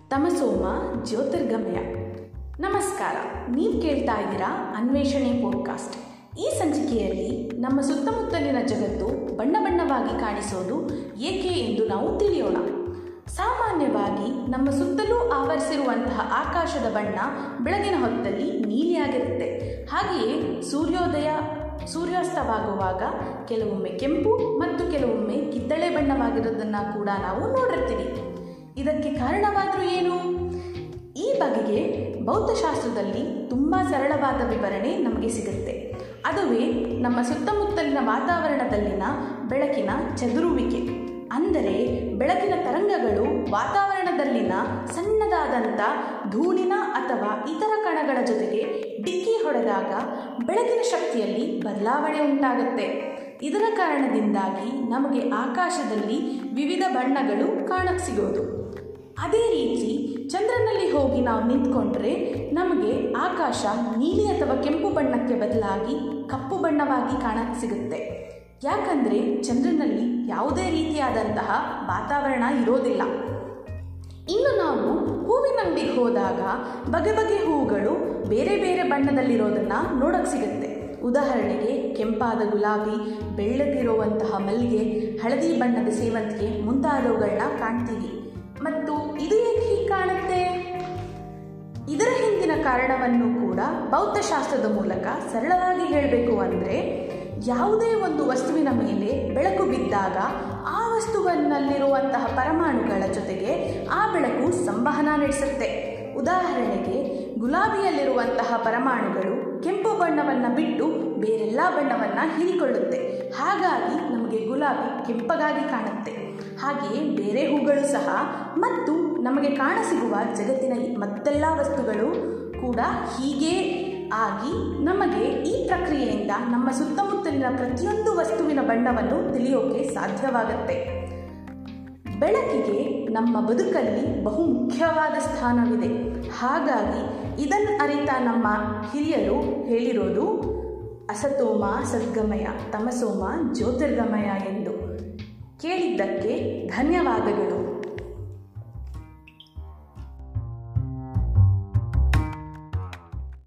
ತಮಸೋಮ ಜ್ಯೋತಿರ್ಗಮಯ. ನಮಸ್ಕಾರ, ನೀವು ಕೇಳ್ತಾ ಇದ್ದೀರಾ ಅನ್ವೇಷಣೆ ಪಾಡ್ಕಾಸ್ಟ್. ಈ ಸಂಚಿಕೆಯಲ್ಲಿ ನಮ್ಮ ಸುತ್ತಮುತ್ತಲಿನ ಜಗತ್ತು ಬಣ್ಣ ಬಣ್ಣವಾಗಿ ಕಾಣಿಸೋದು ಏಕೆ ಎಂದು ನಾವು ತಿಳಿಯೋಣ. ಸಾಮಾನ್ಯವಾಗಿ ನಮ್ಮ ಸುತ್ತಲೂ ಆವರಿಸಿರುವಂತಹ ಆಕಾಶದ ಬಣ್ಣ ಬೆಳಗಿನ ಹೊತ್ತಲ್ಲಿ ನೀಲಿಯಾಗಿರುತ್ತೆ. ಹಾಗೆಯೇ ಸೂರ್ಯಾಸ್ತವಾಗುವಾಗ ಕೆಲವೊಮ್ಮೆ ಕೆಂಪು ಮತ್ತು ಕೆಲವೊಮ್ಮೆ ಕಿತ್ತಳೆ ಬಣ್ಣವಾಗಿರೋದನ್ನು ಕೂಡ ನಾವು ನೋಡಿರ್ತೀವಿ. ಇದಕ್ಕೆ ಕಾರಣವಾದರೂ ಏನು? ಈ ಬಗೆಗೆ ಭೌತಶಾಸ್ತ್ರದಲ್ಲಿ ತುಂಬ ಸರಳವಾದ ವಿವರಣೆ ನಮಗೆ ಸಿಗುತ್ತೆ. ಅದುವೇ ನಮ್ಮ ಸುತ್ತಮುತ್ತಲಿನ ವಾತಾವರಣದಲ್ಲಿನ ಬೆಳಕಿನ ಚದುರುವಿಕೆ. ಅಂದರೆ ಬೆಳಕಿನ ತರಂಗಗಳು ವಾತಾವರಣದಲ್ಲಿನ ಸಣ್ಣದಾದಂಥ ಧೂಳಿನ ಅಥವಾ ಇತರ ಕಣಗಳ ಜೊತೆಗೆ ಡಿಕ್ಕಿ ಹೊಡೆದಾಗ ಬೆಳಕಿನ ಶಕ್ತಿಯಲ್ಲಿ ಬದಲಾವಣೆ ಉಂಟಾಗುತ್ತೆ. ಇದರ ಕಾರಣದಿಂದಾಗಿ ನಮಗೆ ಆಕಾಶದಲ್ಲಿ ವಿವಿಧ ಬಣ್ಣಗಳು ಕಾಣಸಿಗೋದು. ಅದೇ ರೀತಿ ಚಂದ್ರನಲ್ಲಿ ಹೋಗಿ ನಾವು ನಿಂತ್ಕೊಂಡ್ರೆ ನಮಗೆ ಆಕಾಶ ನೀಲಿ ಅಥವಾ ಕೆಂಪು ಬಣ್ಣಕ್ಕೆ ಬದಲಾಗಿ ಕಪ್ಪು ಬಣ್ಣವಾಗಿ ಕಾಣಸಿಗುತ್ತೆ. ಯಾಕಂದರೆ ಚಂದ್ರನಲ್ಲಿ ಯಾವುದೇ ರೀತಿಯಾದಂತಹ ವಾತಾವರಣ ಇರೋದಿಲ್ಲ. ಇನ್ನು ನಾವು ಹೂವಿನ ಅಂಗಡಿಗೆ ಹೋದಾಗ ಬಗೆ ಬಗೆ ಹೂಗಳು ಬೇರೆ ಬೇರೆ ಬಣ್ಣದಲ್ಲಿರೋದನ್ನು ನೋಡೋಕ್ಕೆ ಸಿಗುತ್ತೆ. ಉದಾಹರಣೆಗೆ ಕೆಂಪಾದ ಗುಲಾಬಿ, ಬೆಳ್ಳಗಿರುವಂತಹ ಮಲ್ಲಿಗೆ, ಹಳದಿ ಬಣ್ಣದ ಸೇವಂತಿಗೆ ಮುಂತಾದವುಗಳನ್ನ ಕಾಣ್ತೀವಿ. ಮತ್ತು ಇದು ಏಕೆ ಹೀಗೆ ಕಾಣುತ್ತೆ? ಇದರ ಹಿಂದಿನ ಕಾರಣವನ್ನು ಕೂಡ ಭೌತಶಾಸ್ತ್ರದ ಮೂಲಕ ಸರಳವಾಗಿ ಹೇಳಬೇಕು ಅಂದರೆ, ಯಾವುದೇ ಒಂದು ವಸ್ತುವಿನ ಮೇಲೆ ಬೆಳಕು ಬಿದ್ದಾಗ ಆ ವಸ್ತುವಿನಲ್ಲಿರುವಂತಹ ಪರಮಾಣುಗಳ ಜೊತೆಗೆ ಆ ಬೆಳಕು ಸಂವಹನ ನಡೆಸುತ್ತೆ. ಉದಾಹರಣೆಗೆ ಗುಲಾಬಿಯಲ್ಲಿರುವಂತಹ ಪರಮಾಣುಗಳು ಕೆಂಪು ಬಣ್ಣವನ್ನು ಬಿಟ್ಟು ಬೇರೆಲ್ಲ ಬಣ್ಣವನ್ನು ಹೀರಿಕೊಳ್ಳುತ್ತೆ. ಹಾಗಾಗಿ ನಮಗೆ ಗುಲಾಬಿ ಕೆಂಪಗಾಗಿ ಕಾಣುತ್ತೆ. ಹಾಗೆಯೇ ಬೇರೆ ಹೂಗಳು ಸಹ ಮತ್ತು ನಮಗೆ ಕಾಣಸಿಗುವ ಜಗತ್ತಿನ ಮತ್ತೆಲ್ಲ ವಸ್ತುಗಳು ಕೂಡ ಹೀಗೇ ಆಗಿ ನಮಗೆ ಈ ಪ್ರಕ್ರಿಯೆಯಿಂದ ನಮ್ಮ ಸುತ್ತಮುತ್ತಲಿನ ಪ್ರತಿಯೊಂದು ವಸ್ತುವಿನ ಬಣ್ಣವನ್ನು ತಿಳಿಯೋಕೆ ಸಾಧ್ಯವಾಗುತ್ತೆ. ಬೆಳಕಿಗೆ ನಮ್ಮ ಬದುಕಲ್ಲಿ ಬಹು ಮುಖ್ಯವಾದ ಸ್ಥಾನವಿದೆ. ಹಾಗಾಗಿ ಇದನ್ನು ಅರಿತ ನಮ್ಮ ಹಿರಿಯರು ಹೇಳಿರೋದು ಅಸತೋಮ ಸದ್ಗಮಯ, ತಮಸೋಮ ಜ್ಯೋತಿರ್ಗಮಯ ಎಂದು. ಕೇಳಿದ್ದಕ್ಕೆ ಧನ್ಯವಾದಗಳು.